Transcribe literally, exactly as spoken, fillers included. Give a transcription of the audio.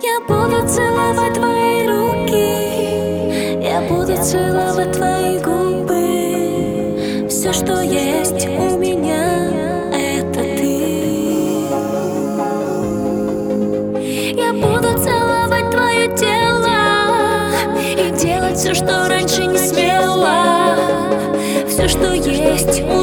Я буду целовать твои руки, я буду целовать твои губы. Все, что есть у меня, это ты. Я буду целовать твое тело и делать все, что раньше не смела. Все, что есть у